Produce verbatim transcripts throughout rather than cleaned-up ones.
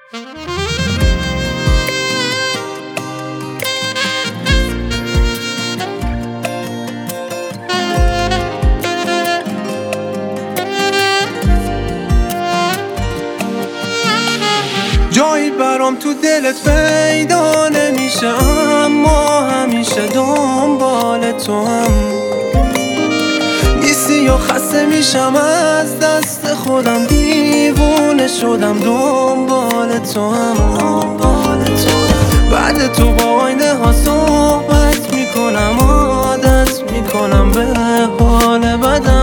جایی برام تو دلت پیدا نمیشه، اما همیشه دنبال تو هم نیستی یا خسته میشم از دست خودم، دیوونه شدم دنبال تو هم. بعد تو با آینه ها صحبت میکنم، عادت میکنم به حال بدم.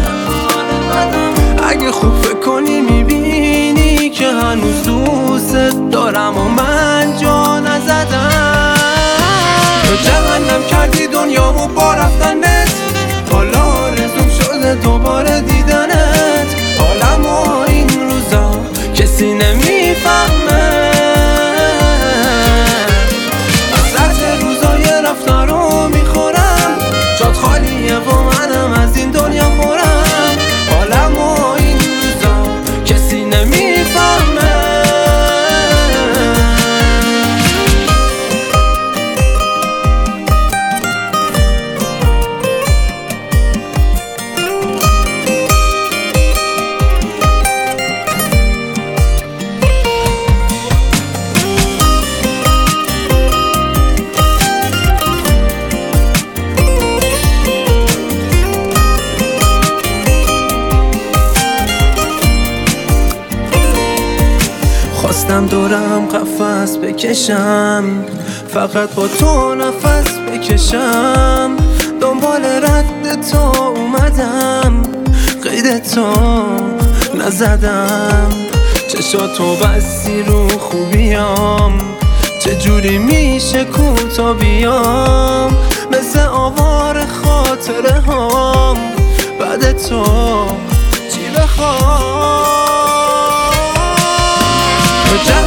اگه خوب فکر کنی میبینی که هنوز دوست دارم و من جا نزدم. تو جهنم کردی دنیامو با رفتنت، حالا رزوم شده دوباره دیدنت. حالمو این روزا کسی نمیفهمه، حسرت روزای رفتن رو میخورم، جات خالیه و منم از این دنیا خورم. حالمو این روزا کسی نمیفهمه. خواستم دورم قفس بکشم، فقط با تو نفس بکشم. دنبال رد تو اومدم، قید تو نزدم. چشاتو بستی رو خوبیام، چجوری میشه کوتا بیام؟ مثل آوار خاطره هام، بعد تو چی بخوام؟